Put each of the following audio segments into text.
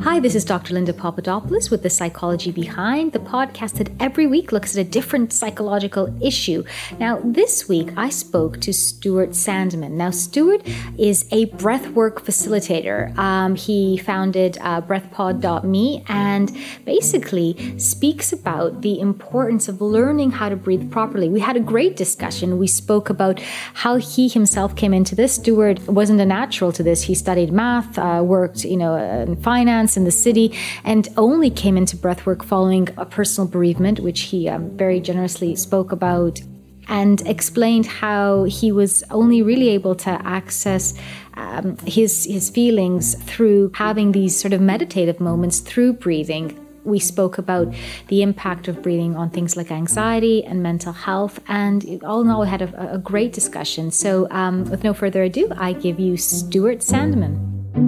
Hi, this is Dr. Linda Papadopoulos with The Psychology Behind, the podcast that every week looks at a different psychological issue. Now, this week I spoke to Stuart Sandeman. Now, Stuart is a breathwork facilitator. He founded breathpod.me and basically speaks about the importance of learning how to breathe properly. We had a great discussion. We spoke about how he himself came into this. Stuart wasn't a natural to this. He studied math, worked, in finance in the city, and only came into breathwork following a personal bereavement, which he very generously spoke about, and explained how he was only really able to access his feelings through having these sort of meditative moments through breathing. We spoke about the impact of breathing on things like anxiety and mental health, and all in all, we had a great discussion. So with no further ado, I give you Stuart Sandeman.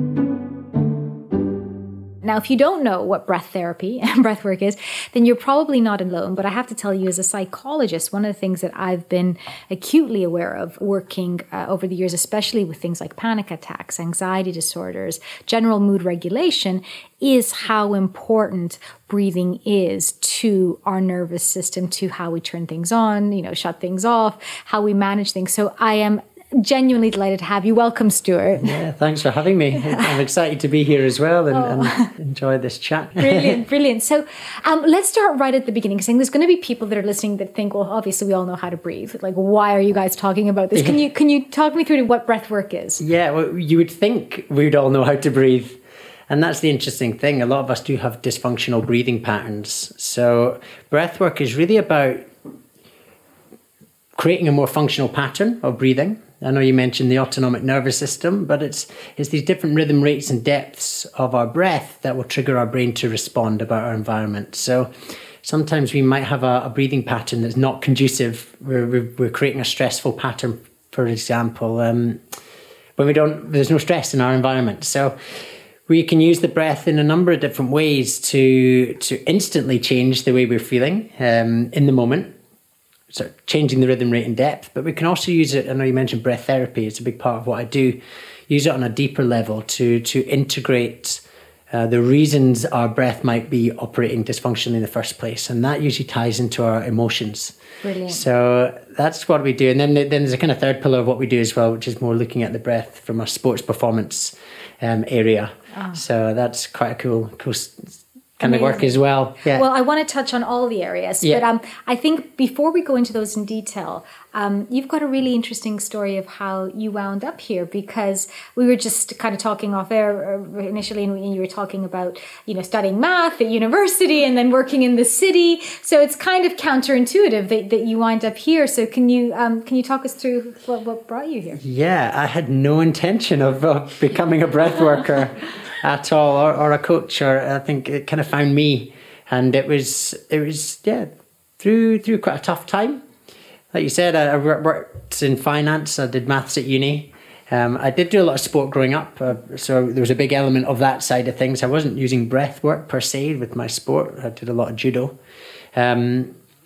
Now, if you don't know what breath therapy and breathwork is, then you're probably not alone. But I have to tell you, as a psychologist, one of the things that I've been acutely aware of working over the years, especially with things like panic attacks, anxiety disorders, general mood regulation, is how important breathing is to our nervous system, to how we turn things on, shut things off, how we manage things. So I am genuinely delighted to have you. Welcome, Stuart. Yeah, thanks for having me. I'm excited to be here as well and enjoy this chat. Brilliant. So let's start right at the beginning, because there's going to be people that are listening that think, well, obviously we all know how to breathe. Like, why are you guys talking about this? Can you talk me through what breath work is? Yeah, well, you would think we'd all know how to breathe. And that's the interesting thing. A lot of us do have dysfunctional breathing patterns. So breath work is really about creating a more functional pattern of breathing. I know you mentioned the autonomic nervous system, but it's these different rhythm rates and depths of our breath that will trigger our brain to respond about our environment. So sometimes we might have a breathing pattern that's not conducive. We're creating a stressful pattern, for example, when there's no stress in our environment. So we can use the breath in a number of different ways to instantly change the way we're feeling in the moment. So changing the rhythm rate and depth, but we can also use it. I know you mentioned breath therapy. It's a big part of what I do. Use it on a deeper level to integrate the reasons our breath might be operating dysfunctionally in the first place. And that usually ties into our emotions. Brilliant. So that's what we do. And then there's a kind of third pillar of what we do as well, which is more looking at the breath from a sports performance area. Oh. So that's quite a cool kind of work as well. Yeah. Well, I want to touch on all the areas, but I think before we go into those in detail, you've got a really interesting story of how you wound up here, because we were just kind of talking off air initially, and you were talking about, studying math at university and then working in the city. So it's kind of counterintuitive that you wind up here. So can you talk us through what brought you here? Yeah, I had no intention of becoming a breath worker at all, or a coach, or I think it kind of found me, and it was through quite a tough time. Like you said, I worked in finance. I did maths at uni. I did do a lot of sport growing up, so there was a big element of that side of things. I wasn't using breath work per se with my sport. I did a lot of judo. So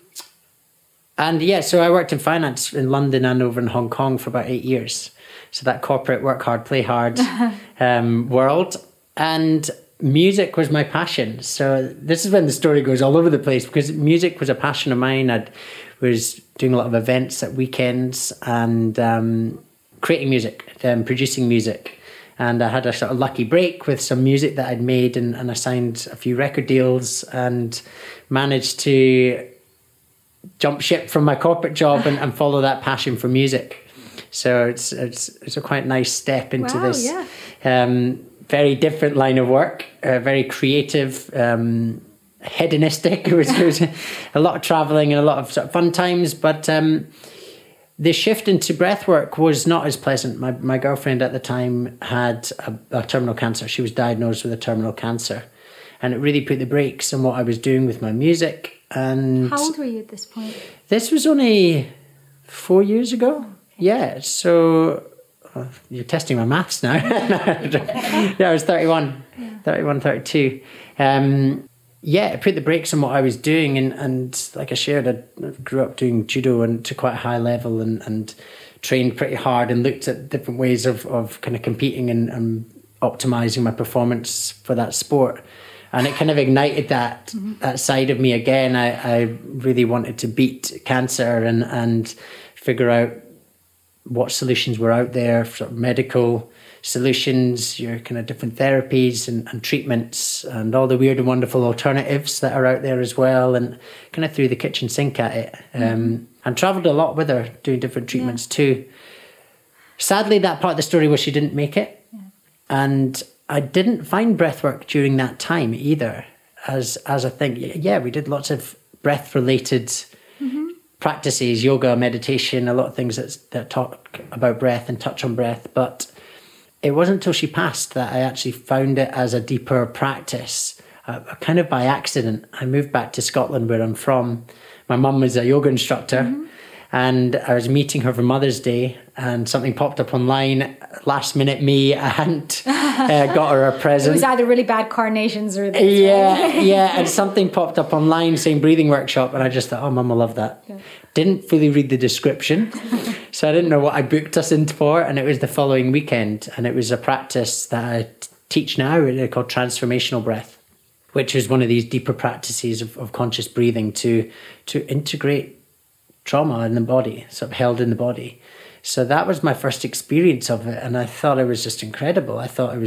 I worked in finance in London and over in Hong Kong for about 8 years. So that corporate work hard, play hard world. And music was my passion. So this is when the story goes all over the place, because music was a passion of mine. I was doing a lot of events at weekends and creating music, producing music. And I had a sort of lucky break with some music that I'd made, and I signed a few record deals and managed to jump ship from my corporate job and follow that passion for music. So it's a quite nice step into this. Very different line of work, very creative, hedonistic. It was a lot of traveling and a lot of sort of fun times. But the shift into breath work was not as pleasant. My girlfriend at the time had a terminal cancer. She was diagnosed with a terminal cancer. And it really put the brakes on what I was doing with my music. And how old were you at this point? This was only 4 years ago. Okay. Yeah, so... You're testing my maths now. I was 31, 32. It put the brakes on what I was doing. And like I shared, I grew up doing judo and to quite a high level and trained pretty hard and looked at different ways of kind of competing and optimizing my performance for that sport. And it kind of ignited that side of me again. I really wanted to beat cancer and figure out what solutions were out there, sort of medical solutions, your kind of different therapies and treatments, and all the weird and wonderful alternatives that are out there as well, and kind of threw the kitchen sink at it. And travelled a lot with her, doing different treatments too. Sadly, that part of the story was she didn't make it. Yeah. And I didn't find breathwork during that time either as a thing. Yeah, we did lots of breath-related practices, yoga, meditation, a lot of things that talk about breath and touch on breath. But it wasn't until she passed that I actually found it as a deeper practice, kind of by accident. I moved back to Scotland, where I'm from. My mum was a yoga instructor. And I was meeting her for Mother's Day, and something popped up online. Last minute me, I hadn't got her a present. It was either really bad carnations or this. Yeah. And something popped up online saying breathing workshop, and I just thought, oh, Mum will love that. Yeah. Didn't fully read the description, so I didn't know what I booked us in for. And it was the following weekend, and it was a practice that I teach now called transformational breath, which is one of these deeper practices of conscious breathing to integrate trauma in the body, sort of held in the body. So that was my first experience of it, and I thought it was just incredible. I thought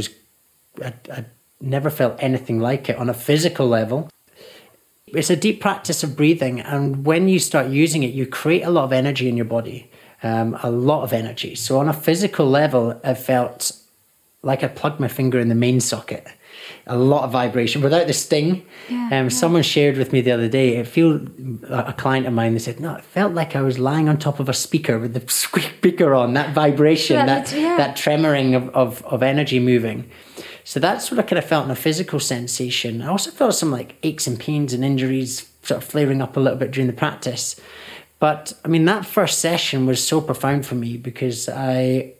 I never felt anything like it on a physical level. It's a deep practice of breathing, and when you start using it, you create a lot of energy in your body, a lot of energy. So on a physical level, I felt like I plugged my finger in the main socket. A lot of vibration without the sting. Someone shared with me the other day, a client of mine, they said, no, it felt like I was lying on top of a speaker with the speaker on, that vibration, that tremoring of energy moving. So that's what I kind of felt in a physical sensation. I also felt some like aches and pains and injuries sort of flaring up a little bit during the practice. But I mean, that first session was so profound for me because I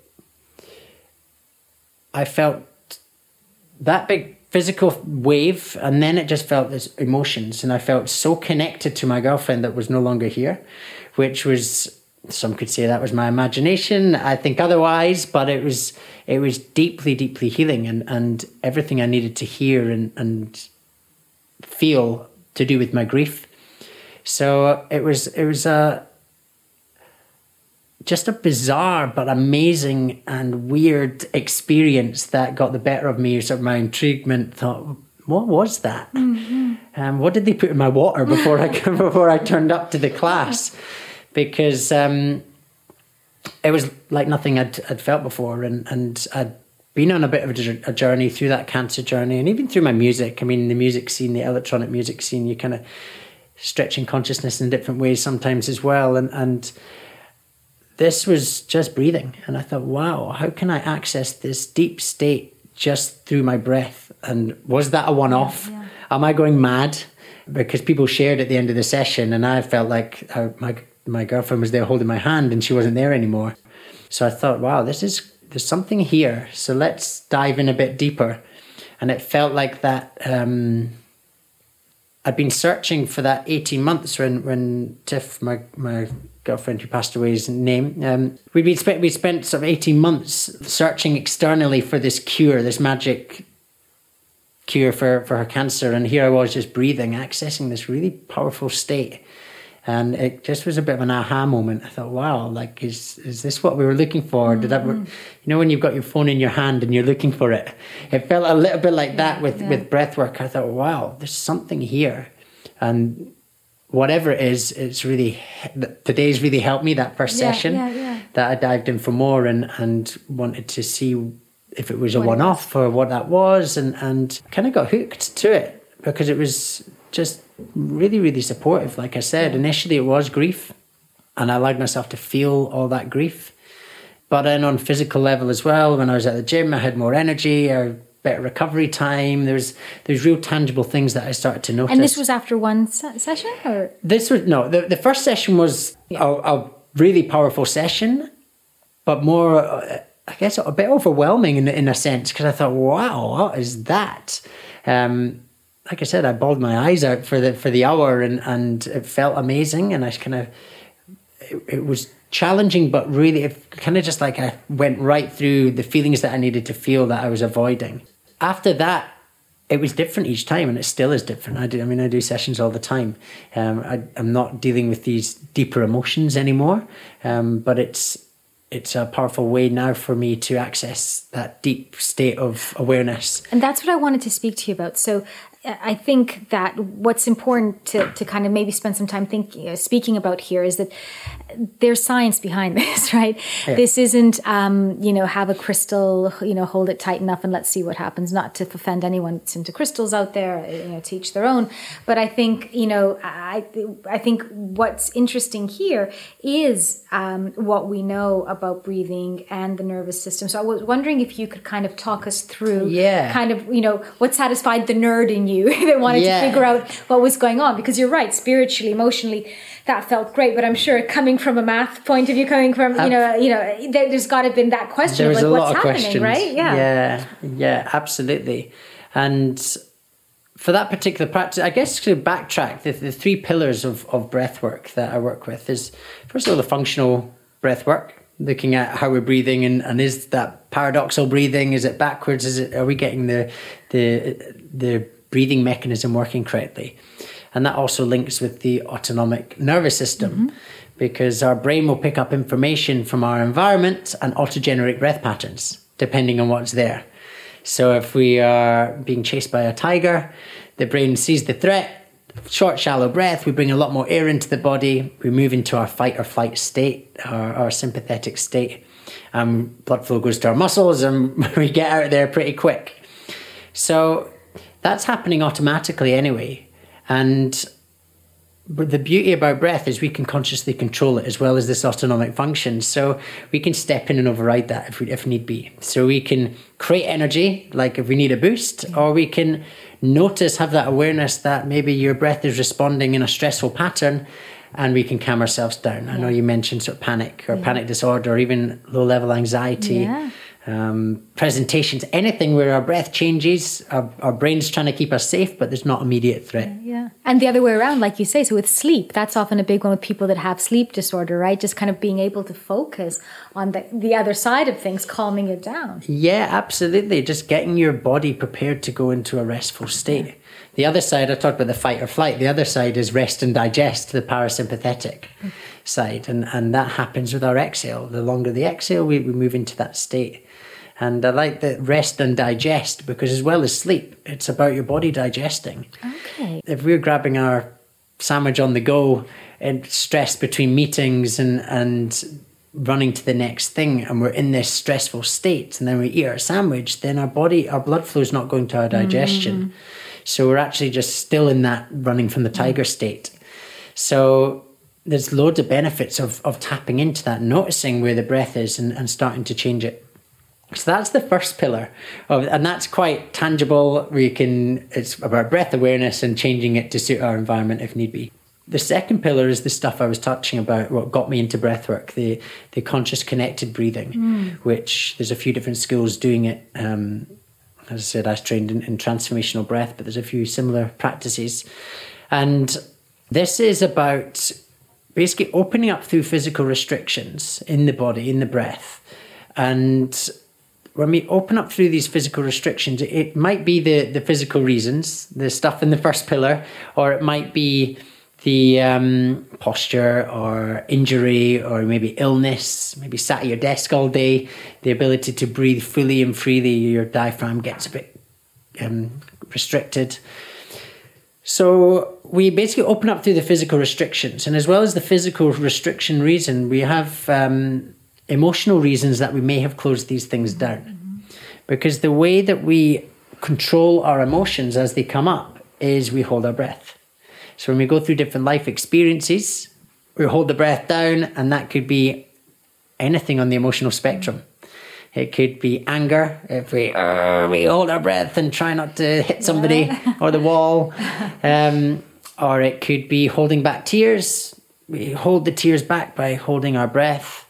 felt that big physical wave, and then it just felt this emotions, and I felt so connected to my girlfriend that was no longer here, which was, some could say that was my imagination. I think otherwise, but it was deeply, deeply healing, and everything I needed to hear and feel to do with my grief. So it was just a bizarre but amazing and weird experience that got the better of me. Sort of my intriguement, thought, what was that? What did they put in my water before I turned up to the class? Because it was like nothing I'd felt before, and I'd been on a bit of a journey through that cancer journey, and even through my music. I mean, the music scene, the electronic music scene, you kind of stretching consciousness in different ways sometimes as well, and this was just breathing. And I thought, wow, how can I access this deep state just through my breath? And was that a one-off? Yeah. Am I going mad? Because people shared at the end of the session, and I felt like my girlfriend was there holding my hand and she wasn't there anymore. So I thought, wow, there's something here. So let's dive in a bit deeper. And it felt like that I'd been searching for that 18 months when Tiff, my girlfriend who passed away's name, we spent sort of 18 months searching externally for this cure, this magic cure for her cancer. And here I was just breathing, accessing this really powerful state. And it just was a bit of an aha moment. I thought, wow, like, is this what we were looking for? Did that, you know, when you've got your phone in your hand and you're looking for it? It felt a little bit like that with breath work. I thought, wow, there's something here. And whatever it is, it's really, today's really helped me, that first session that I dived in for more and wanted to see if it was a one-off or what that was, and kind of got hooked to it because it was just really, really supportive. Like I said, initially it was grief, and I allowed myself to feel all that grief. But then on physical level as well, when I was at the gym, I had more energy, I had better recovery time. There's real tangible things that I started to notice. And this was after one session? Or this was, no, the first session was a really powerful session, but more, I guess, a bit overwhelming in a sense, because I thought, wow, what is that? Like I said, I bawled my eyes out for the hour, and it felt amazing, and I kind of, it was challenging, but really it kind of just like I went right through the feelings that I needed to feel that I was avoiding. After that, it was different each time, and it still is different. I do sessions all the time. I'm not dealing with these deeper emotions anymore, but it's a powerful way now for me to access that deep state of awareness. And that's what I wanted to speak to you about. So I think that what's important to kind of maybe spend some time speaking about here is that there's science behind this, right? Yeah. This isn't, have a crystal, hold it tight enough and let's see what happens. Not to offend anyone that's into crystals out there, to each their own. But I think, I think what's interesting here is what we know about breathing and the nervous system. So I was wondering if you could kind of talk us through kind of, what satisfied the nerd in you that wanted to figure out what was going on. Because you're right, spiritually, emotionally, that felt great. But I'm sure coming from a math point of view, coming from, there's got to have been that question of like, what's happening, questions. Right? Yeah, absolutely. And for that particular practice, I guess to backtrack, the three pillars of breath work that I work with is, first of all, the functional breath work, looking at how we're breathing and is that paradoxal breathing, is it backwards, are we getting the breathing mechanism working correctly? And that also links with the autonomic nervous system, because our brain will pick up information from our environment and auto-generate breath patterns, depending on what's there. So if we are being chased by a tiger, the brain sees the threat, short, shallow breath, we bring a lot more air into the body, we move into our fight or flight state, our sympathetic state. Blood flow goes to our muscles and we get out of there pretty quick. So that's happening automatically anyway. But the beauty about breath is we can consciously control it as well as this autonomic function. So we can step in and override that if need be. So we can create energy, like if we need a boost, or we can notice, have that awareness that maybe your breath is responding in a stressful pattern, and we can calm ourselves down. I know you mentioned sort of panic or panic disorder, or even low-level anxiety. Presentations, anything where our breath changes, our brain's trying to keep us safe, but there's not immediate threat. And the other way around, like you say, so with sleep, that's often a big one with people that have sleep disorder, right? Just kind of being able to focus on the other side of things, calming it down. Yeah, absolutely. Just getting your body prepared to go into a restful state. The other side, I talked about the fight or flight. The other side is rest and digest, the parasympathetic side. And that happens with our exhale. The longer the exhale, we move into that state. And I like the rest and digest, because as well as sleep, it's about your body digesting. Okay. If we're grabbing our sandwich on the go and stressed between meetings and running to the next thing, and we're in this stressful state, and then we eat our sandwich, then our blood flow is not going to our digestion. So we're actually just still in that running from the tiger state. So there's loads of benefits of tapping into that, noticing where the breath is and starting to change it. So that's the first pillar, and that's quite tangible. It's about breath awareness and changing it to suit our environment if need be. The second pillar is the stuff I was touching about, what got me into breathwork, the conscious connected breathing, which there's a few different schools doing it. As I said, I was trained in transformational breath, but there's a few similar practices. And this is about basically opening up through physical restrictions in the body, in the breath. And when we open up through these physical restrictions, it might be the physical reasons, the stuff in the first pillar, or it might be the posture or injury or maybe illness, maybe sat at your desk all day, the ability to breathe fully and freely, your diaphragm gets a bit restricted. So we basically open up through the physical restrictions, and as well as the physical restriction reason, we have emotional reasons that we may have closed these things down. Because the way that we control our emotions as they come up is we hold our breath. So when we go through different life experiences, we hold the breath down, and that could be anything on the emotional spectrum. It could be anger, if we hold our breath and try not to hit somebody or the wall. Or it could be holding back tears. We hold the tears back by holding our breath.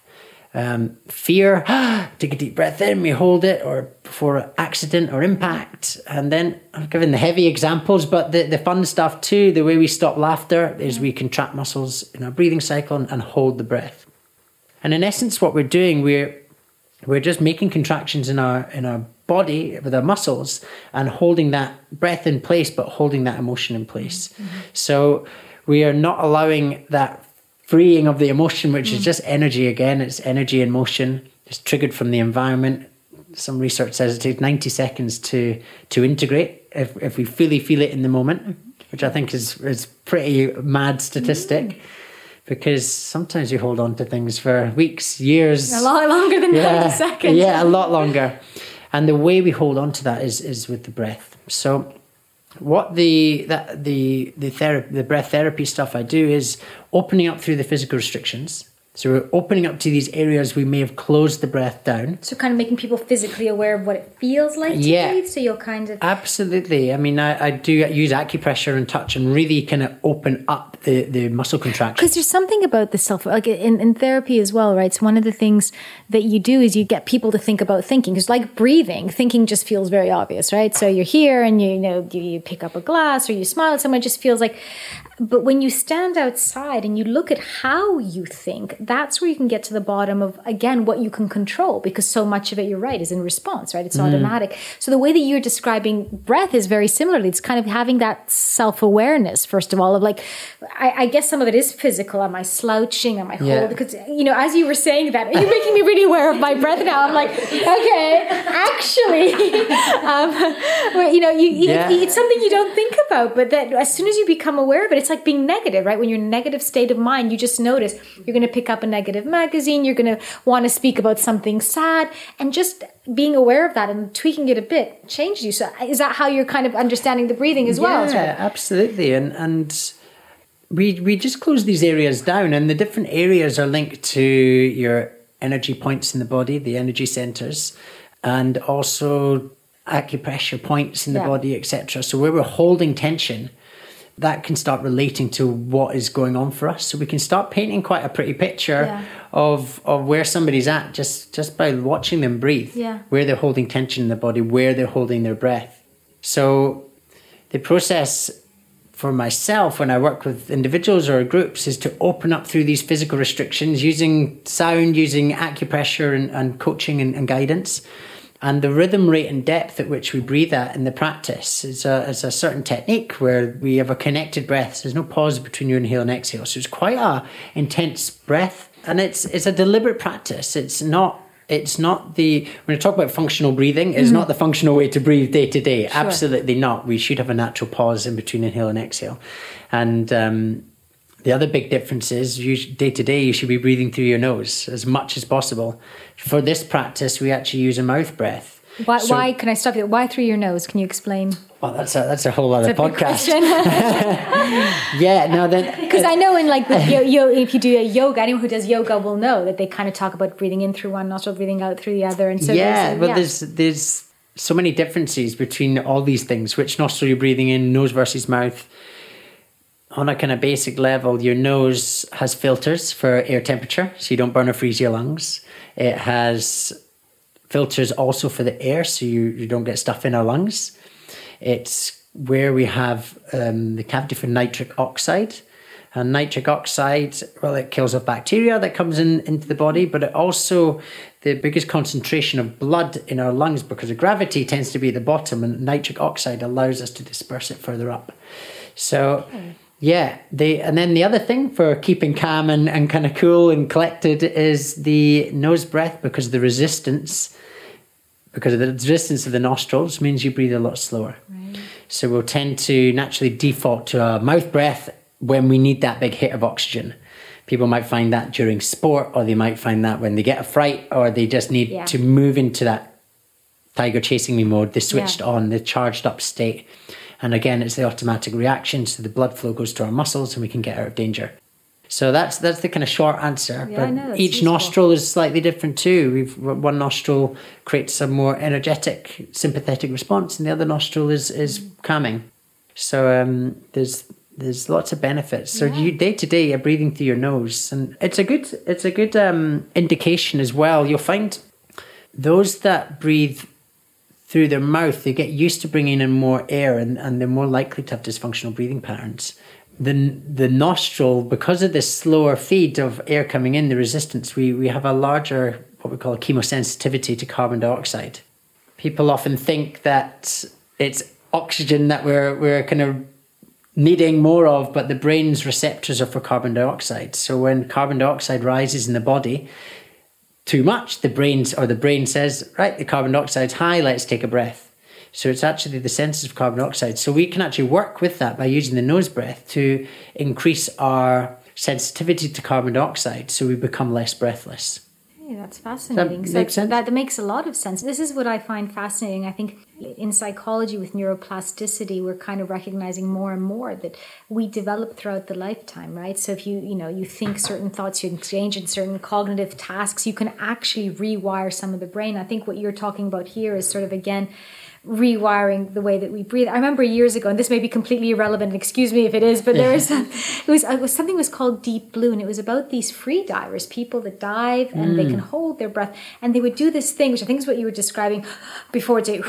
Fear, take a deep breath in, we hold it, or before accident or impact. And then I've given the heavy examples, but the fun stuff too, the way we stop laughter is we contract muscles in our breathing cycle and hold the breath. And in essence, what we're doing, we're just making contractions in our body with our muscles and holding that breath in place, but holding that emotion in place. So we are not allowing that freeing of the emotion, which is just energy again. It's energy in motion. It's triggered from the environment. Some research says it takes 90 seconds to integrate if we fully feel it in the moment, which I think is pretty mad statistic. Because sometimes you hold on to things for weeks, years. A lot longer than 90 seconds. Yeah, a lot longer. And the way we hold on to that is with the breath. So what the breath therapy stuff I do is opening up through the physical restrictions. So we're opening up to these areas we may have closed the breath down. So kind of making people physically aware of what it feels like to breathe. So you'll kind of... Absolutely. I mean, I do use acupressure and touch and really kind of open up the muscle contraction. Because there's something about the self... Like in therapy as well, right? So one of the things that you do is you get people to think about thinking. Because like breathing, thinking just feels very obvious, right? So you're here and you pick up a glass or you smile at someone, it just feels like... But when you stand outside and you look at how you think, that's where you can get to the bottom of, again, what you can control, because so much of it, you're right, is in response, right? It's automatic. So the way that you're describing breath is very similarly. It's kind of having that self-awareness, first of all, of like, I guess some of it is physical. Am I slouching? Am I holding? Because, as you were saying that, you're making me really aware of my breath now. I'm like, okay, actually, it's something you don't think about, but that as soon as you become aware of it, it's like being negative, right? When you're in a negative state of mind, you just notice you're going to pick up a negative magazine, you're going to want to speak about something sad, and just being aware of that and tweaking it a bit changes you. So is that how you're kind of understanding the breathing as well? Yeah, absolutely. And we just close these areas down, and the different areas are linked to your energy points in the body, the energy centers, and also acupressure points in the body, etc. So where we're holding tension, that can start relating to what is going on for us. So we can start painting quite a pretty picture of where somebody's at just by watching them breathe, where they're holding tension in the body, where they're holding their breath. So the process for myself when I work with individuals or groups is to open up through these physical restrictions using sound, using acupressure and coaching and guidance. And the rhythm, rate and depth at which we breathe at in the practice is a certain technique where we have a connected breath. So there's no pause between your inhale and exhale. So it's quite a intense breath. And it's a deliberate practice. It's not when I talk about functional breathing, it's not the functional way to breathe day to day. Sure. Absolutely not. We should have a natural pause in between inhale and exhale. And the other big difference is day to day, you should be breathing through your nose as much as possible. For this practice, we actually use a mouth breath. Why can I stop you? Why through your nose? Can you explain? Well, that's a whole other podcast. Because I know in if you do a yoga, anyone who does yoga will know that they kind of talk about breathing in through one nostril, breathing out through the other, and so there's so many differences between all these things. Which nostril you're breathing in, nose versus mouth. On a kind of basic level, your nose has filters for air temperature, so you don't burn or freeze your lungs. It has filters also for the air, so you don't get stuff in our lungs. It's where we have the cavity for nitric oxide. And nitric oxide, well, it kills off bacteria that comes into the body, but it also, the biggest concentration of blood in our lungs, because of gravity, tends to be at the bottom, and nitric oxide allows us to disperse it further up. So... and then the other thing for keeping calm and kind of cool and collected is the nose breath, because of the resistance of the nostrils means you breathe a lot slower. Right. So we'll tend to naturally default to a mouth breath when we need that big hit of oxygen. People might find that during sport, or they might find that when they get a fright, or they just need to move into that tiger chasing me mode, the switched on, the charged up state. And again, it's the automatic reaction, so the blood flow goes to our muscles and we can get out of danger. So that's the kind of short answer. Yeah, I know, each useful. nostril is slightly different too. One nostril creates a more energetic, sympathetic response, and the other nostril is calming. So there's lots of benefits. So you day to day, you're breathing through your nose, and it's a good indication as well. You'll find those that breathe through their mouth, they get used to bringing in more air, and they're more likely to have dysfunctional breathing patterns. the nostril, because of this slower feed of air coming in, the resistance, we have a larger, what we call a chemosensitivity to carbon dioxide. People often think that it's oxygen that we're kind of needing more of, but the brain's receptors are for carbon dioxide. So when carbon dioxide rises in the body too much, the brain says, right, the carbon dioxide's high, let's take a breath. So it's actually the sensitive carbon dioxide. So we can actually work with that by using the nose breath to increase our sensitivity to carbon dioxide, so we become less breathless. Hey, that's fascinating. Does that make sense? That makes a lot of sense. This is what I find fascinating. I think in psychology with neuroplasticity, we're kind of recognizing more and more that we develop throughout the lifetime, right? So if you think certain thoughts, you exchange in certain cognitive tasks, you can actually rewire some of the brain. I think what you're talking about here is sort of, again, rewiring the way that we breathe. I remember years ago, and this may be completely irrelevant, excuse me if it is, but there was something was called Deep Blue, and it was about these free divers, people that dive and they can hold their breath, and they would do this thing, which I think is what you were describing before, they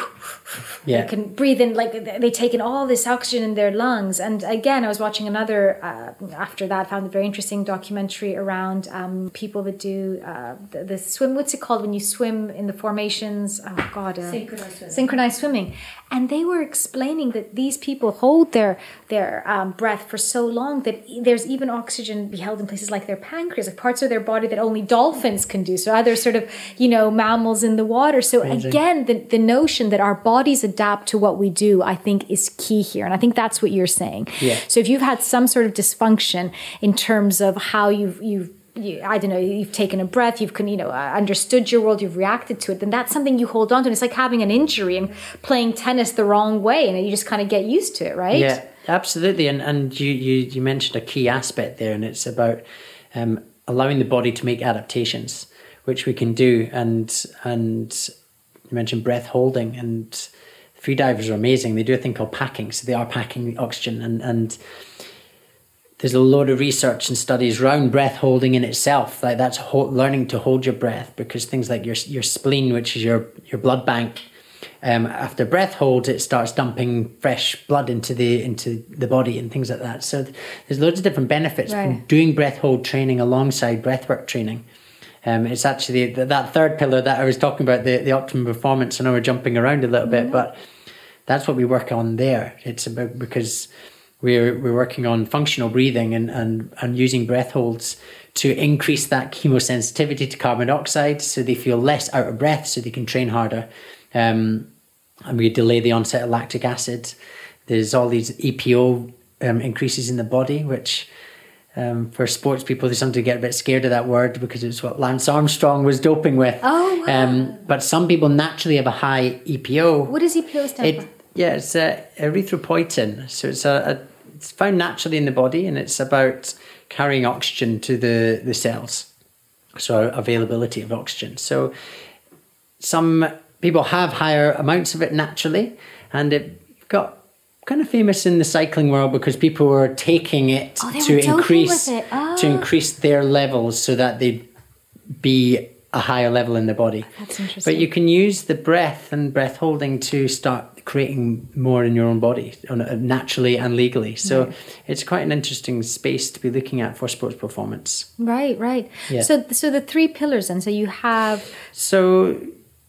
can breathe in, like they take in all this oxygen in their lungs. And again, I was watching another, after that, found a very interesting documentary around people that do the swim, what's it called when you swim in the formations? Oh God. Synchronized swimming. And they were explaining that these people hold their breath for so long that there's even oxygen be held in places like their pancreas, like parts of their body that only dolphins can do. So other sort of, mammals in the water. So amazing. Again, the notion that our bodies adapt to what we do, I think is key here. And I think that's what you're saying. Yeah. So if you've had some sort of dysfunction in terms of how you've taken a breath, you've understood your world, you've reacted to it, then that's something you hold on to. And it's like having an injury and playing tennis the wrong way, and you just kind of get used to it, right? Yeah, absolutely. And you mentioned a key aspect there, and it's about allowing the body to make adaptations, which we can do. And you mentioned breath holding, and free divers are amazing. They do a thing called packing, so they are packing the oxygen, and there's a lot of research and studies around breath holding in itself. Like that's learning to hold your breath, because things like your spleen, which is your blood bank, after breath hold, it starts dumping fresh blood into the body and things like that. So there's loads of different benefits from doing breath hold training alongside breathwork training. It's actually that third pillar that I was talking about, the optimum performance. I know we're jumping around a little bit, but that's what we work on there. It's about, because we're working on functional breathing and using breath holds to increase that chemosensitivity to carbon dioxide, so they feel less out of breath, so they can train harder. And we delay the onset of lactic acid. There's all these EPO increases in the body, which for sports people, they sometimes get a bit scared of that word because it's what Lance Armstrong was doping with. Oh, wow. But some people naturally have a high EPO. What does EPO stand for? Yeah, it's erythropoietin. So it's found naturally in the body, and it's about carrying oxygen to the cells. So availability of oxygen. So some people have higher amounts of it naturally, and it got kind of famous in the cycling world because people were taking it to increase their levels so that they'd be a higher level in the body. That's interesting. But you can use the breath and breath holding to start creating more in your own body naturally and legally. So it's quite an interesting space to be looking at for sports performance. Right. Yeah. So the three pillars, and so you have. So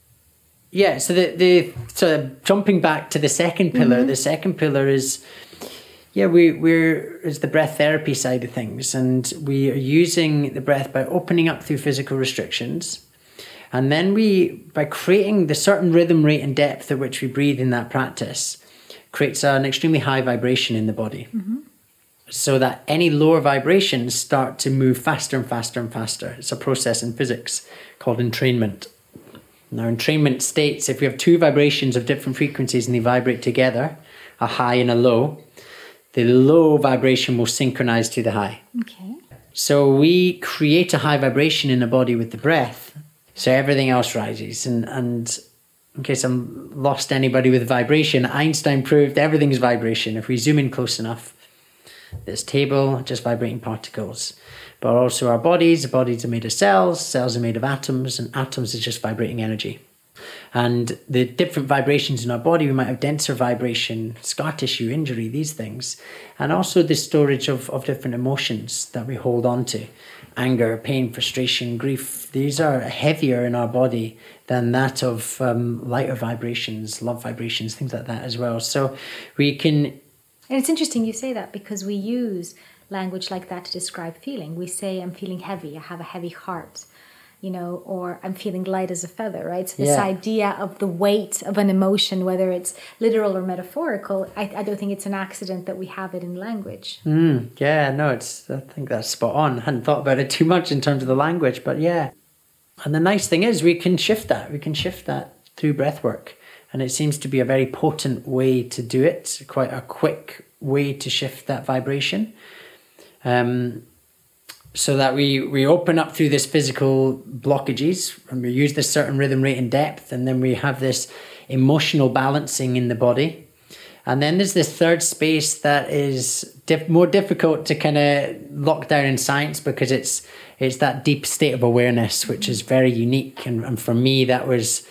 jumping back to the second pillar, the second pillar is, is the breath therapy side of things, and we are using the breath by opening up through physical restrictions, and then by creating the certain rhythm, rate, and depth at which we breathe in that practice, creates an extremely high vibration in the body, so that any lower vibrations start to move faster and faster and faster. It's a process in physics called entrainment. Now, entrainment states if we have two vibrations of different frequencies and they vibrate together, a high and a low, the low vibration will synchronize to the high. Okay. So we create a high vibration in the body with the breath, so everything else rises. And in case I'm lost anybody with vibration, Einstein proved everything's vibration. If we zoom in close enough, this table, just vibrating particles. But also our bodies are made of cells are made of atoms, and atoms is just vibrating energy. And the different vibrations in our body, we might have denser vibration, scar tissue, injury, these things. And also the storage of different emotions that we hold on to. Anger, pain, frustration, grief. These are heavier in our body than that of lighter vibrations, love vibrations, things like that as well. So we can... And it's interesting you say that, because we use language like that to describe feeling. We say, I'm feeling heavy, I have a heavy heart, or I'm feeling light as a feather, right? So this idea of the weight of an emotion, whether it's literal or metaphorical, I don't think it's an accident that we have it in language. I think that's spot on. I hadn't thought about it too much in terms of the language, but yeah. And the nice thing is we can shift that. We can shift that through breath work. And it seems to be a very potent way to do it, quite a quick way to shift that vibration. So that we open up through this physical blockages, and we use this certain rhythm, rate and depth, and then we have this emotional balancing in the body. And then there's this third space that is more difficult to kind of lock down in science, because it's that deep state of awareness, which is very unique. And for me, that was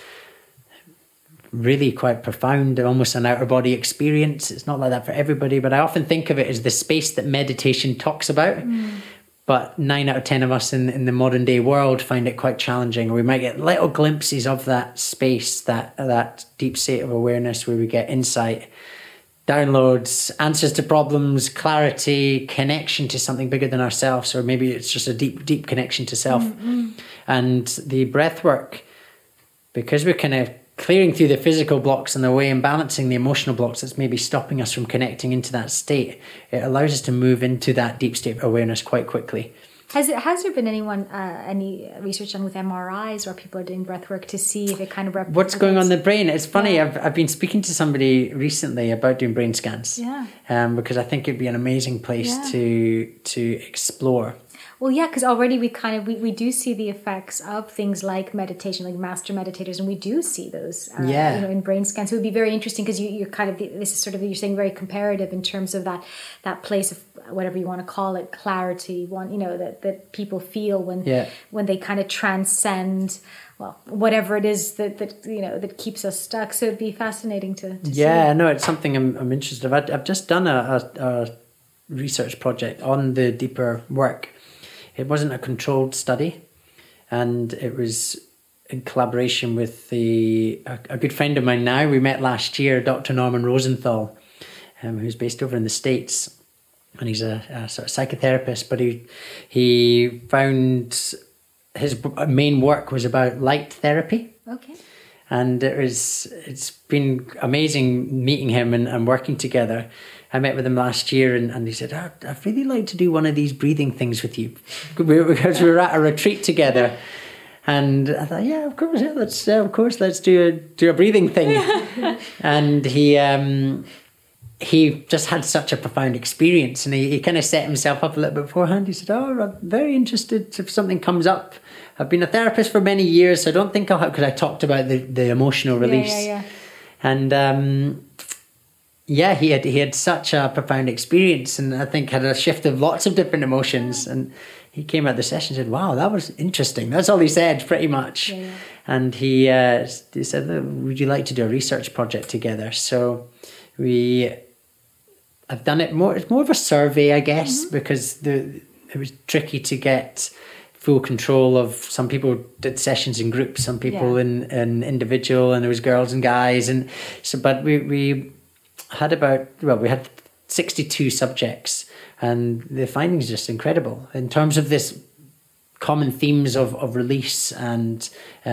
really quite profound, almost an outer body experience. It's not like that for everybody, but I often think of it as the space that meditation talks about. But 9 out of 10 of us in the modern day world find it quite challenging. We might get little glimpses of that space, that deep state of awareness where we get insight, downloads, answers to problems, clarity, connection to something bigger than ourselves, or maybe it's just a deep connection to self. And the breath work, because we're kind of clearing through the physical blocks in the way and balancing the emotional blocks that's maybe stopping us from connecting into that state, it allows us to move into that deep state of awareness quite quickly. Has there been any research done with MRIs where people are doing breath work to see if it kind of represents what's going on in the brain? It's funny, I've been speaking to somebody recently about doing brain scans. Because I think it'd be an amazing place to explore. Well, yeah, because already we do see the effects of things like meditation, like master meditators, and we do see those, in brain scans. So it would be very interesting, because you're kind of, this is sort of, you're saying very comparative in terms of that place of whatever you want to call it, clarity, that people feel when they kind of transcend, well, whatever it is that keeps us stuck. So it'd be fascinating to see. Yeah, no, it's something I'm interested in. I've just done a research project on the deeper work. It wasn't a controlled study, and it was in collaboration with a good friend of mine now. We met last year, Dr. Norman Rosenthal, who's based over in the States, and he's a sort of psychotherapist, but he found his main work was about light therapy. Okay. And it's been amazing meeting him and working together. I met with him last year, and he said, I'd really like to do one of these breathing things with you, because we were at a retreat together. And I thought, let's do a breathing thing. And he just had such a profound experience, and he kind of set himself up a little bit beforehand. He said, I'm very interested if something comes up. I've been a therapist for many years, so I don't think I'll have, because I talked about the emotional release. And he had such a profound experience, and I think had a shift of lots of different emotions. And he came out of the session and said, wow, that was interesting. That's all he said, pretty much. And he said, would you like to do a research project together? So I've done it more. It's more of a survey, I guess, because it was tricky to get full control of. Some people did sessions in groups, some people in individual, and there was girls and guys, and so. But we had 62 subjects, and the findings are just incredible in terms of this common themes of release and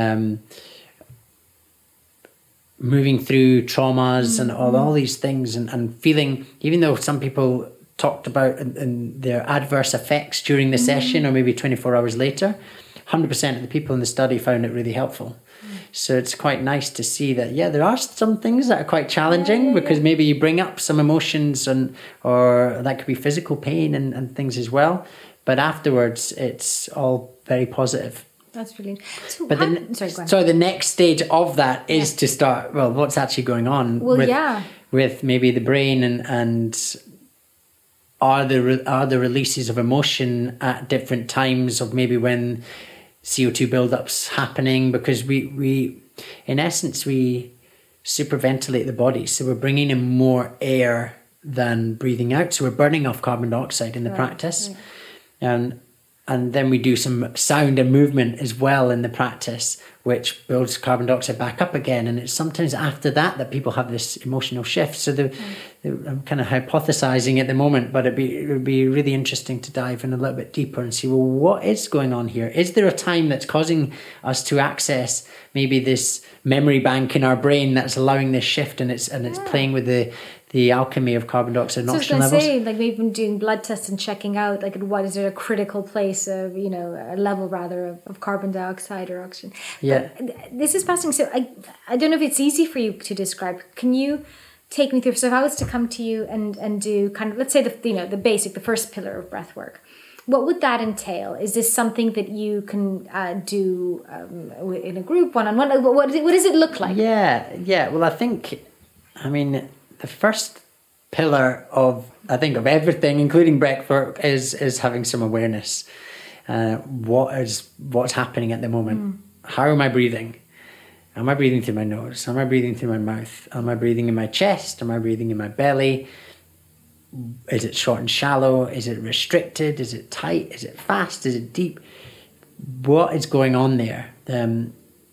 moving through traumas and all these things, and feeling, even though some people talked about and their adverse effects during the session or maybe 24 hours later, 100% of the people in the study found it really helpful. So it's quite nice to see that, there are some things that are quite challenging because maybe you bring up some emotions or that could be physical pain and things as well. But afterwards, it's all very positive. That's brilliant. So but the next stage of that is to start, what's actually going on with maybe the brain and are the releases of emotion at different times of maybe when CO2 buildups happening because we in essence, we superventilate the body. So we're bringing in more air than breathing out. So we're burning off carbon dioxide in the practice. Right. And then we do some sound and movement as well in the practice, which builds carbon dioxide back up again. And it's sometimes after that people have this emotional shift. So I'm kind of hypothesizing at the moment, but it would be really interesting to dive in a little bit deeper and see, well, what is going on here? Is there a time that's causing us to access maybe this memory bank in our brain that's allowing this shift, and it's playing with the alchemy of carbon dioxide and oxygen levels? Say, like we've been doing blood tests and checking out, like what is there a critical place of, a level rather of carbon dioxide or oxygen. Yeah. But this is fascinating. So I don't know if it's easy for you to describe. Can you take me through? So if I was to come to you and do kind of, let's say the basic, the first pillar of breath work, what would that entail? Is this something that you can do in a group, one-on-one? What does it look like? Yeah. Well, the first pillar of everything, including breath work, is having some awareness. What's happening at the moment? How am I breathing? Am I breathing through my nose? Am I breathing through my mouth? Am I breathing in my chest? Am I breathing in my belly? Is it short and shallow? Is it restricted? Is it tight? Is it fast? Is it deep? What is going on there? Am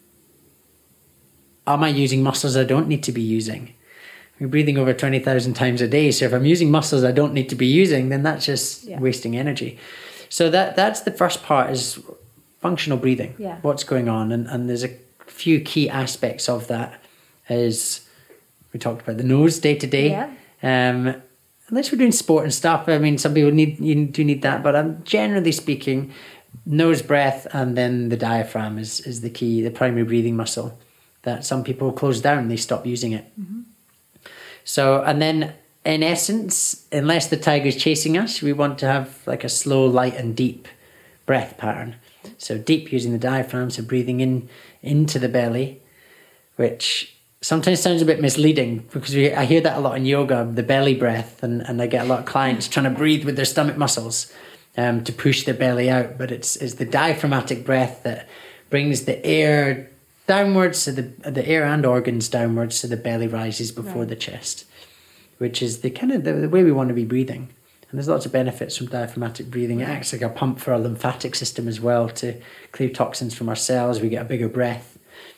I using muscles I don't need to be using? I'm breathing over 20,000 times a day. So if I'm using muscles I don't need to be using, then that's just wasting energy. So that's the first part, is functional breathing. Yeah. What's going on? And there's a few key aspects of that. Is we talked about the nose day to day. Unless we're doing sport and stuff. Some people need that, but I'm generally speaking, nose breath and then the diaphragm is the key, the primary breathing muscle that some people close down. They stop using it. Mm-hmm. So, and then in essence, unless the tiger's chasing us, we want to have like a slow, light and deep breath pattern. So deep using the diaphragm, so breathing into the belly, which sometimes sounds a bit misleading because I hear that a lot in yoga, the belly breath, and I get a lot of clients trying to breathe with their stomach muscles to push their belly out. But it's the diaphragmatic breath that brings the air downwards, so the air and organs downwards, so the belly rises before the chest, which is the kind of the way we want to be breathing. And there's lots of benefits from diaphragmatic breathing. It acts like a pump for our lymphatic system as well to clear toxins from our cells. We get a bigger breath.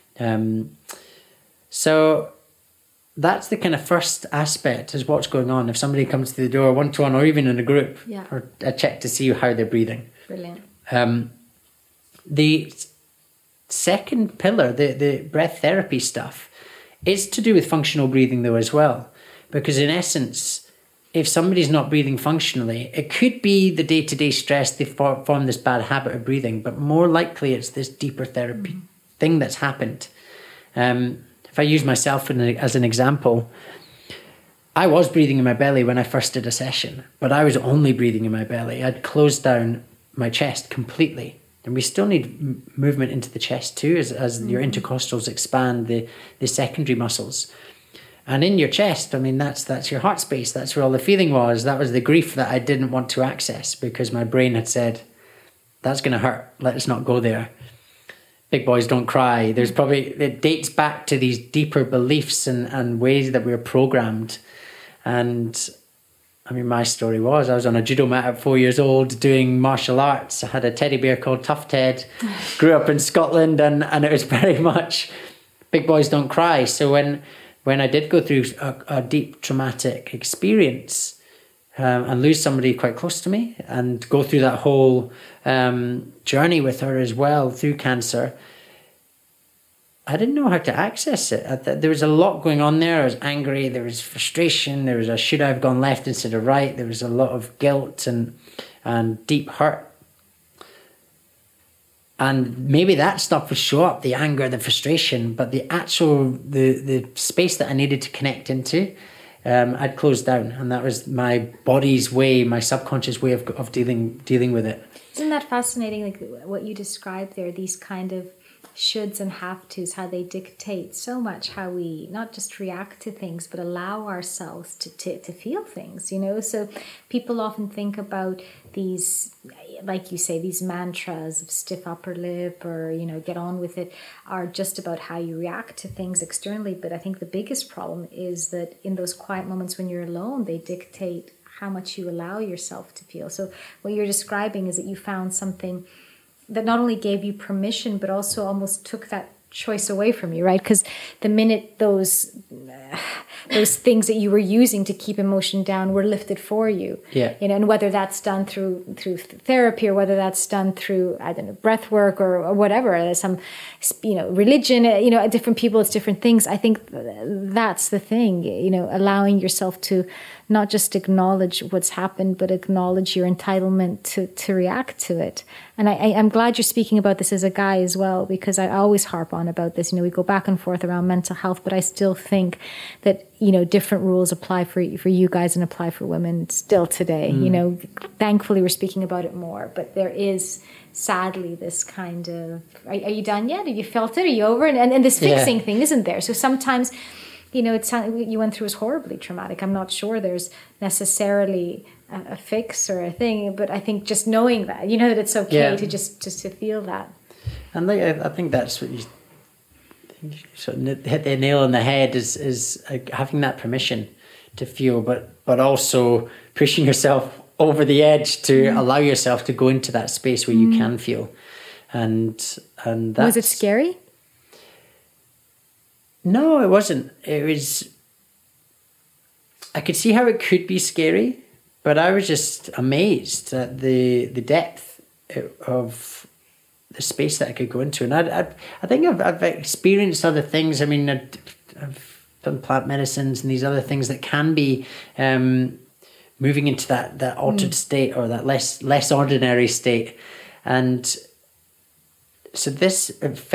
So that's the kind of first aspect, is what's going on. If somebody comes to the door one-to-one or even in a group, or a check to see how they're breathing. Brilliant. The second pillar, the breath therapy stuff, is to do with functional breathing though as well. Because in essence, if somebody's not breathing functionally, it could be the day-to-day stress, they form this bad habit of breathing, but more likely it's this deeper therapy thing that's happened. If I use myself as an example, I was breathing in my belly when I first did a session, but I was only breathing in my belly. I'd closed down my chest completely. And we still need movement into the chest too, as your intercostals expand the secondary muscles. And in your chest, that's your heart space. That's where all the feeling was. That was the grief that I didn't want to access because my brain had said, that's going to hurt. Let's not go there. Big boys don't cry. It dates back to these deeper beliefs and ways that we're programmed. And my story was, I was on a judo mat at 4 years old doing martial arts. I had a teddy bear called Tough Ted. Grew up in Scotland, and it was very much big boys don't cry. So when I did go through a deep traumatic experience and lose somebody quite close to me and go through that whole journey with her as well through cancer, I didn't know how to access it. There was a lot going on there. I was angry. There was frustration. There was should I have gone left instead of right. There was a lot of guilt and deep hurt. And maybe that stuff would show up, the anger, the frustration, but the actual, the space that I needed to connect into, I'd closed down. And that was my body's way, my subconscious way of dealing with it. Isn't that fascinating, like what you described there, these kind of shoulds and have tos, how they dictate so much how we not just react to things but allow ourselves to feel things, So people often think about these, like you say, these mantras of stiff upper lip or, get on with it are just about how you react to things externally. But I think the biggest problem is that in those quiet moments when you're alone, they dictate how much you allow yourself to feel. So what you're describing is that you found something that not only gave you permission, but also almost took that choice away from you, right? Because the minute those things that you were using to keep emotion down were lifted for you, and whether that's done through therapy or whether that's done through, I don't know, breath work or whatever, some, religion, different people, it's different things. I think that's the thing, allowing yourself to not just acknowledge what's happened, but acknowledge your entitlement to react to it. And I'm glad you're speaking about this as a guy as well, because I always harp on about this. We go back and forth around mental health, but I still think that, different rules apply for you guys and apply for women still today. Thankfully we're speaking about it more, but there is sadly this kind of, are you done yet? Have you felt it? Are you over? And this fixing thing isn't there. So sometimes, it's something you went through is horribly traumatic. I'm not sure there's necessarily a fix or a thing, but I think just knowing that, that it's okay to just to feel that. And I think that's what you sort of hit the nail on the head is having that permission to feel, but also pushing yourself over the edge to allow yourself to go into that space where you can feel. And that's, was it scary? No, it wasn't. It was, I could see how it could be scary, but I was just amazed at the depth of the space that I could go into. And I think I've experienced other things. I mean, I've done plant medicines and these other things that can be moving into that altered state or that less ordinary state. And so this,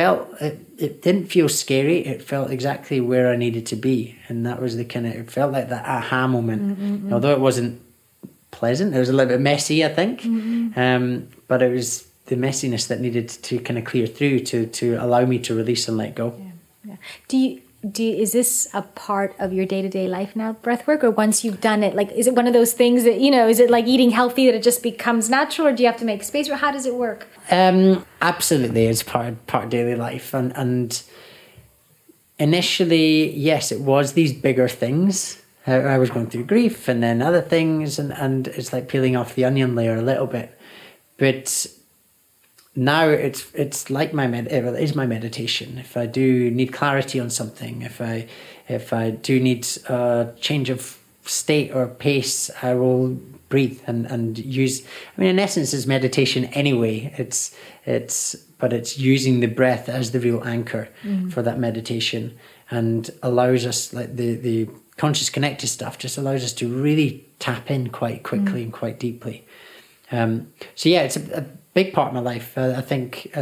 it didn't feel scary. It felt exactly where I needed to be. And that was it felt like that aha moment. Although it wasn't pleasant, it was a little bit messy, I think. But it was the messiness that needed to kind of clear through to allow me to release and let go. Yeah. Is this a part of your day-to-day life now, breathwork? Or once you've done it, like, is it one of those things that, is it like eating healthy that it just becomes natural, or do you have to make space? Or how does it work? Absolutely, it's part of daily life. And initially, yes, it was these bigger things. I was going through grief and then other things, and it's like peeling off the onion layer a little bit. But now it's like it is my meditation. If I do need clarity on something, if I do need a change of state or pace, I will breathe and use. I mean, in essence, it's meditation anyway. But it's using the breath as the real anchor for that meditation, and allows us, like the conscious connected stuff, just allows us to really tap in quite quickly and quite deeply. So yeah, it's a big part of my life. I think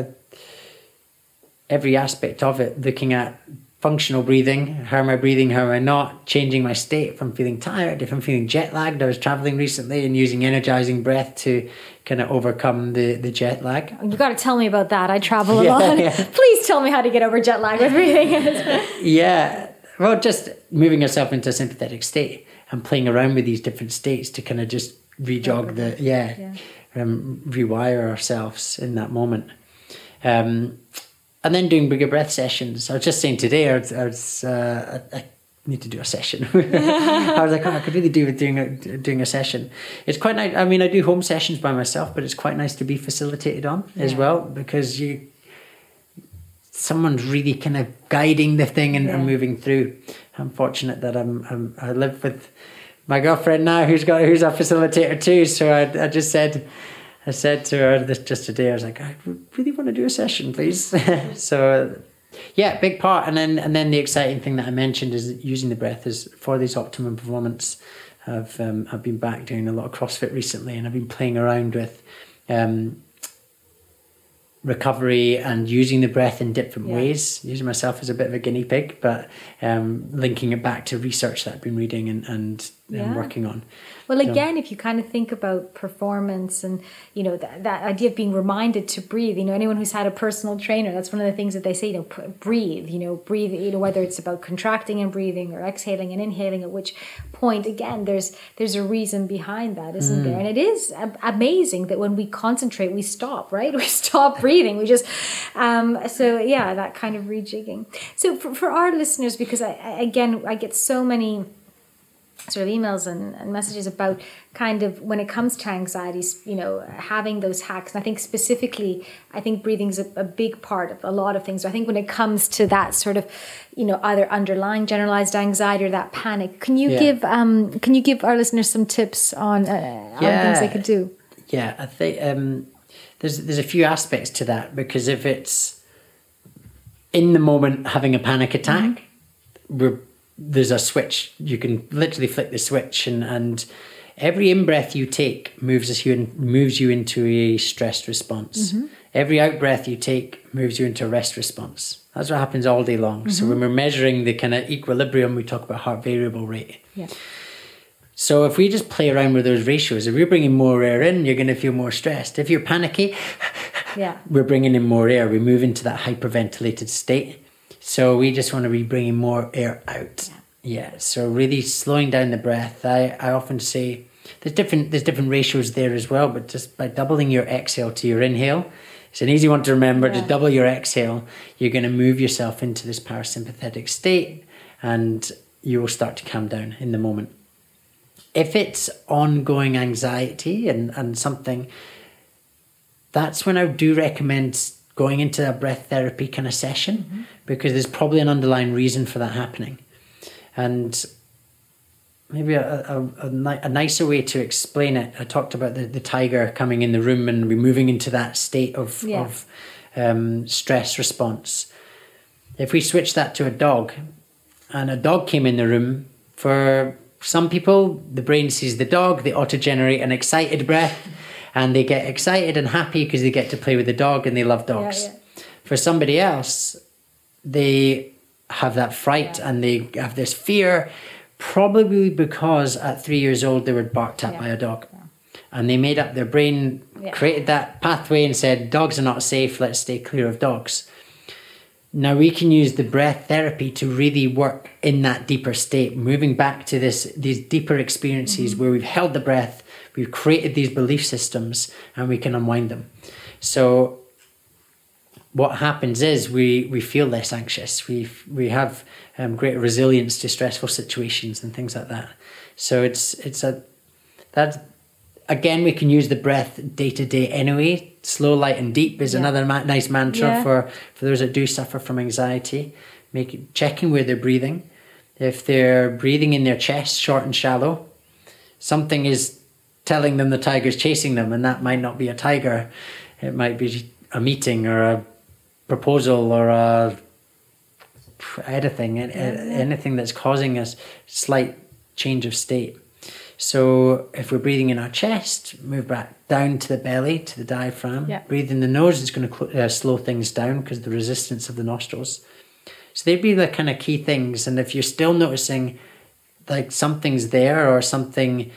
every aspect of it, looking at functional breathing, how am I breathing, how am I not, changing my state if I'm feeling tired, if I'm feeling jet lagged. I was traveling recently and using energizing breath to kind of overcome the jet lag. You got to tell me about that. I travel a lot. Please tell me how to get over jet lag with breathing. Well, just moving yourself into a sympathetic state and playing around with these different states to kind of just rejog rewire ourselves in that moment. And then doing bigger breath sessions. I was just saying today, I need to do a session. I was like, I could really do with doing a session. It's quite nice. I mean, I do home sessions by myself, but it's quite nice to be facilitated on as well, because someone's really kind of guiding the thing and moving through. I'm fortunate that I live with my girlfriend now, who's a facilitator too. So I said to her just today, I was like, I really want to do a session, please. So yeah, big part. And then the exciting thing that I mentioned is using the breath is for this optimum performance. I've been back doing a lot of CrossFit recently, and I've been playing around with recovery and using the breath in different ways, using myself as a bit of a guinea pig, but linking it back to research that I've been reading and working on. Well, again, if you kind of think about performance and, you know, that idea of being reminded to breathe, you know, anyone who's had a personal trainer, that's one of the things that they say, you know, breathe, whether it's about contracting and breathing or exhaling and inhaling, at which point, again, there's a reason behind that, isn't there? And it is amazing that when we concentrate, we stop, right? We stop breathing. We just, that kind of rejigging. So for our listeners, because I get so many sort of emails and messages about kind of when it comes to anxieties, you know, having those hacks. And I think specifically, breathing's a big part of a lot of things. I think when it comes to that sort of, you know, either underlying generalized anxiety or that panic, can you give our listeners some tips on things they could do? Yeah, I think there's a few aspects to that, because if it's in the moment having a panic attack, there's a switch. You can literally flick the switch, and every in-breath you take moves you into a stress response. Every out-breath you take moves you into a rest response. That's what happens all day long. So when we're measuring the kind of equilibrium, we talk about heart variable rate. Yeah. So if we just play around with those ratios, if we're bringing more air in, you're going to feel more stressed. If you're panicky, we're bringing in more air. We move into that hyperventilated state. So we just want to be bringing more air out. Yeah. So really slowing down the breath. I often say there's different ratios there as well, but just by doubling your exhale to your inhale, it's an easy one to remember. Just double your exhale. You're going to move yourself into this parasympathetic state, and you will start to calm down in the moment. If it's ongoing anxiety and something, that's when I do recommend going into a breath therapy kind of session, because there's probably an underlying reason for that happening. And maybe a nicer way to explain it, I talked about the tiger coming in the room and we moving into that state of stress response. If we switch that to a dog, and a dog came in the room, for some people, the brain sees the dog, they auto-generate an excited breath, and they get excited and happy because they get to play with the dog and they love dogs. For somebody else, they have that fright and they have this fear, probably because at 3 years old they were barked at by a dog. And they made up, their brain created that pathway and said, dogs are not safe, let's stay clear of dogs. Now we can use the breath therapy to really work in that deeper state, moving back to these deeper experiences where we've held the breath, we've created these belief systems, and we can unwind them. So what happens is we feel less anxious. We have greater resilience to stressful situations and things like that. So again, we can use the breath day to day anyway. Slow, light and deep is another nice mantra for those that do suffer from anxiety. Checking where they're breathing. If they're breathing in their chest, short and shallow, something is telling them the tiger's chasing them, and that might not be a tiger. It might be a meeting or a proposal or anything that's causing a slight change of state. So if we're breathing in our chest, move back down to the belly, to the diaphragm. Breathe in the nose is going to slow things down because of the resistance of the nostrils. So they'd be the kind of key things. And if you're still noticing like something's there or something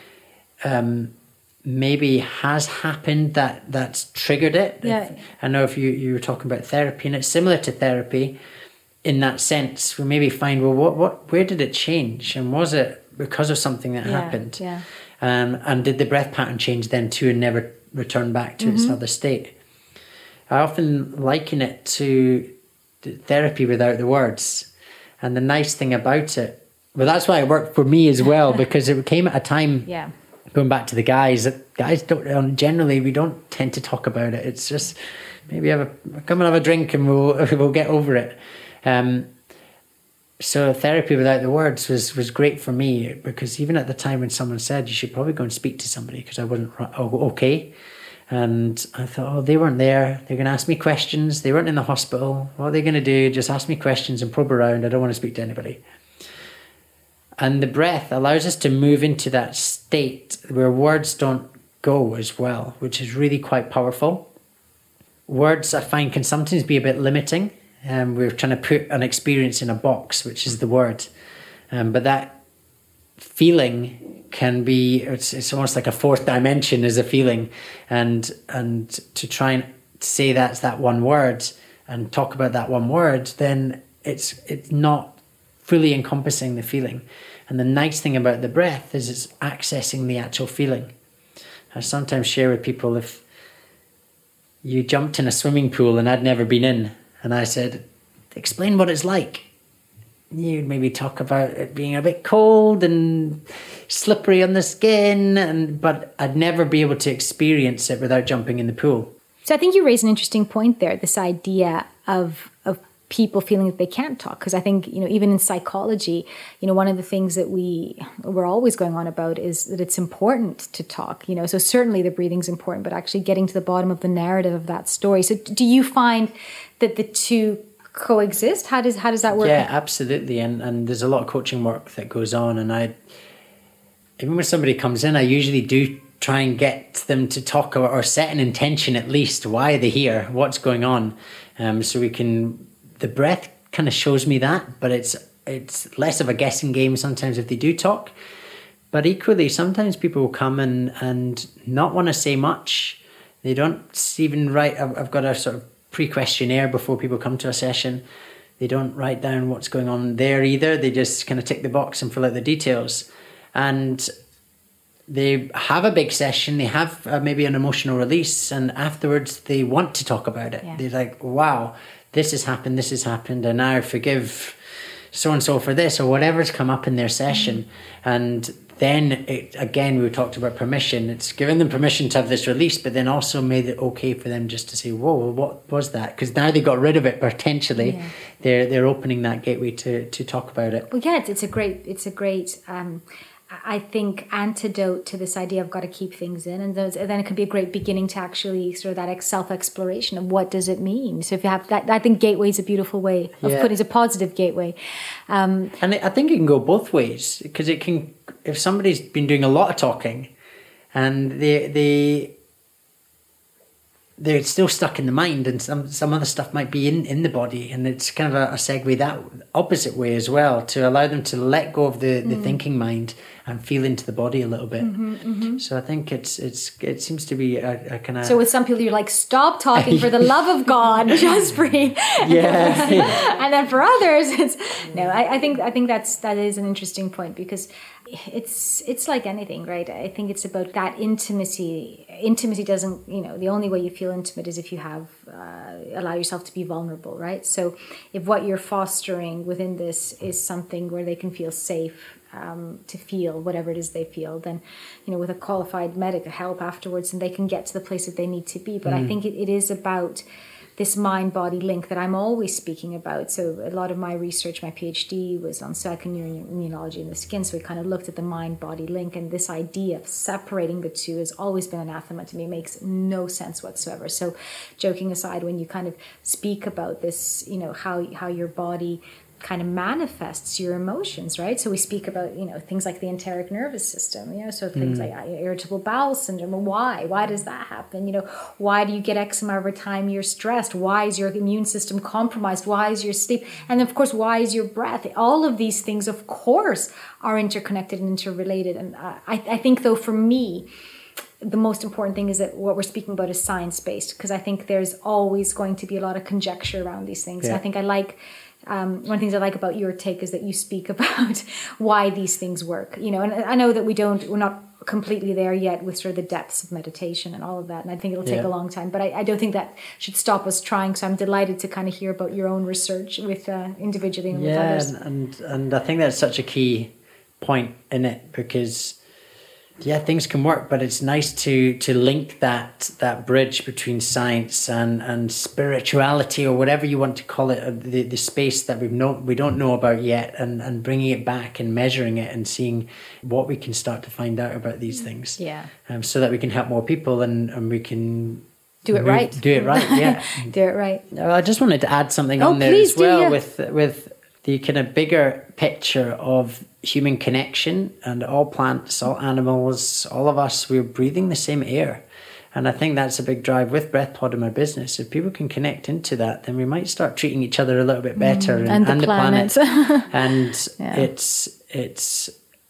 maybe has happened that's triggered it. I know if you were talking about therapy, and it's similar to therapy in that sense, we maybe find, well, where did it change? And was it because of something that happened? And did the breath pattern change then too and never return back to its other state? I often liken it to therapy without the words. And the nice thing about it, well, that's why it worked for me as well, because it came at a time, going back to the guys don't generally, we don't tend to talk about it. It's just maybe come and have a drink and we'll get over it. So therapy without the words was great for me, because even at the time when someone said you should probably go and speak to somebody because I wasn't okay, and I thought, they weren't there, they're going to ask me questions, they weren't in the hospital, what are they going to do? Just ask me questions and probe around, I don't want to speak to anybody. And the breath allows us to move into that state where words don't go as well, which is really quite powerful. Words, I find, can sometimes be a bit limiting. We're trying to put an experience in a box, which is the word. But that feeling can be, it's almost like a fourth dimension as a feeling, and to try and say that's that one word and talk about that one word, then it's not fully encompassing the feeling. And the nice thing about the breath is it's accessing the actual feeling. I sometimes share with people, if you jumped in a swimming pool and I'd never been in, and I said, explain what it's like, you'd maybe talk about it being a bit cold and slippery on the skin, but I'd never be able to experience it without jumping in the pool. So I think you raise an interesting point there, this idea of people feeling that they can't talk. Because I think, even in psychology, one of the things that we're always going on about is that it's important to talk, So certainly the breathing's important, but actually getting to the bottom of the narrative of that story. So do you find that the two coexist? How does that work? Yeah, absolutely. And there's a lot of coaching work that goes on. And even when somebody comes in, I usually do try and get them to talk or set an intention, at least. Why are they here? What's going on? So the breath kind of shows me that, but it's less of a guessing game sometimes if they do talk. But equally, sometimes people will come and not want to say much. They don't even write. I've got a sort of pre-questionnaire before people come to a session. They don't write down what's going on there either. They just kind of tick the box and fill out the details. And they have a big session, they have maybe an emotional release, and afterwards they want to talk about it. Yeah. They're like, wow, this has happened, and now forgive so-and-so for this, or whatever's come up in their session. And then, we talked about permission. It's giving them permission to have this release, but then also made it okay for them just to say, whoa, what was that? Because now they got rid of it, potentially. Yeah. They're opening that gateway to talk about it. Well, yeah, it's a great I think, antidote to this idea of got to keep things in, and then it could be a great beginning to actually sort of that self-exploration of what does it mean. So if you have that, I think gateway is a beautiful way of putting, it's a positive gateway. And I think it can go both ways, because it can, if somebody's been doing a lot of talking and they're still stuck in the mind, and some other stuff might be in the body, and it's kind of a segue that opposite way as well, to allow them to let go of the thinking mind and feel into the body a little bit. So I think it seems to be a kind of... So with some people, you're like, stop talking for the love of God, just breathe. Yeah. And then for others, I think that is an interesting point, because it's like anything, right? I think it's about that intimacy. Intimacy doesn't, the only way you feel intimate is if you have allow yourself to be vulnerable, right? So if what you're fostering within this is something where they can feel safe to feel whatever it is they feel, then with a qualified medical help afterwards, and they can get to the place that they need to be. But I think it is about this mind-body link that I'm always speaking about. So a lot of my research, my PhD, was on psychoneuroimmunology in the skin. So we kind of looked at the mind-body link, and this idea of separating the two has always been anathema to me. It makes no sense whatsoever. So joking aside, when you kind of speak about this, how your body kind of manifests your emotions, right? So we speak about, things like the enteric nervous system, so things like irritable bowel syndrome. Why does that happen? Why do you get eczema every time you're stressed? Why is your immune system compromised? Why is your sleep? And of course, why is your breath? All of these things, of course, are interconnected and interrelated. And I think, though, for me, the most important thing is that what we're speaking about is science-based, because I think there's always going to be a lot of conjecture around these things. Yeah. And I think one of the things I like about your take is that you speak about why these things work, and I know that we're not completely there yet with sort of the depths of meditation and all of that. And I think it'll take a long time, but I don't think that should stop us trying. So I'm delighted to kind of hear about your own research with individually and with others. And I think that's such a key point in it, because things can work, but it's nice to link that bridge between science and spirituality, or whatever you want to call it, the space that we don't know about yet, and bringing it back and measuring it and seeing what we can start to find out about these things. Yeah. So that we can help more people and we can do it right. Do it right. Yeah. Do it right. I just wanted to add something on there as well, with the kind of bigger picture of human connection, and all plants, all animals, all of us, we're breathing the same air. And I think that's a big drive with BreathPod in my business. If people can connect into that, then we might start treating each other a little bit better, and the planet. And it's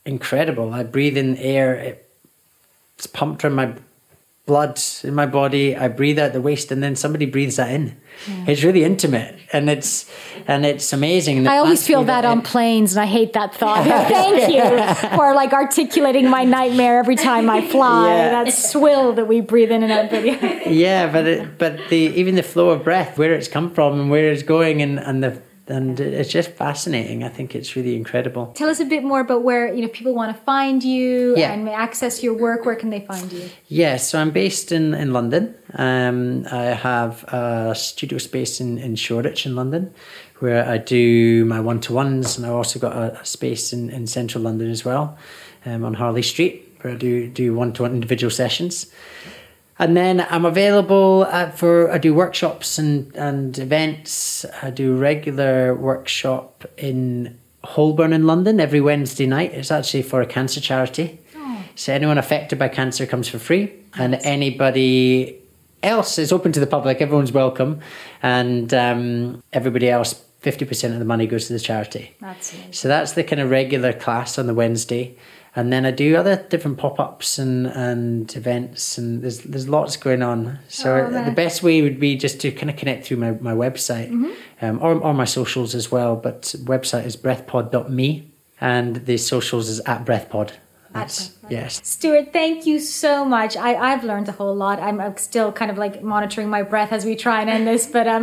incredible. I breathe in air, it's pumped around my blood in my body. I breathe out the waste, and then somebody breathes that in. Yeah. It's really intimate, and it's amazing. And I always feel that on planes, and I hate that thought. Thank you for like articulating my nightmare every time I fly. Yeah. That swill that we breathe in and out. Yeah, but even the flow of breath, where it's come from and where it's going, and it's just fascinating. I think it's really incredible. Tell us a bit more about where, people want to find you and access your work. Where can they find you? Yeah, so I'm based in London. I have a studio space in Shoreditch in London, where I do my one-to-ones, and I've also got a space in central London as well, on Harley Street, where I do one-to-one individual sessions. And then I'm available I do workshops and events. I do regular workshop in Holborn in London every Wednesday night. It's actually for a cancer charity. Oh. So anyone affected by cancer comes for free. And anybody else is open to the public. Everyone's welcome. And everybody else, 50% of the money goes to the charity. That's amazing. So that's the kind of regular class on the Wednesday. And then I do other different pop-ups and events, and there's lots going on. So the best way would be just to kind of connect through my website, or my socials as well. But website is breathpod.me, and the socials is @breathpod. Yes. Stuart, thank you so much. I've learned a whole lot. I'm still kind of like monitoring my breath as we try and end this. But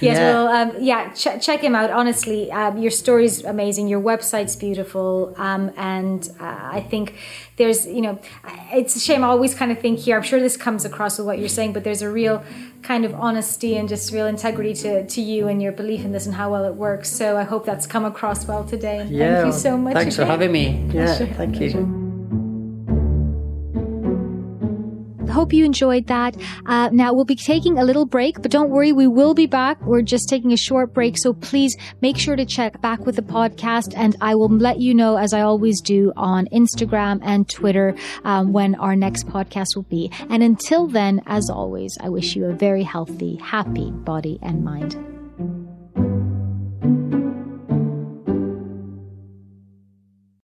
check him out. Honestly, your story's amazing. Your website's beautiful. And I think there's, it's a shame. I always kind of think here, I'm sure this comes across with what you're saying, but there's a real kind of honesty and just real integrity to you and your belief in this and how well it works. So I hope that's come across well today. And thank you so much. Thanks for having me. Yeah, thank you. Hope you enjoyed that. Now we'll be taking a little break, but don't worry, we will be back. We're just taking a short break, so please make sure to check back with the podcast, and I will let you know, as I always do, on Instagram and Twitter when our next podcast will be. And until then, as always, I wish you a very healthy, happy body and mind.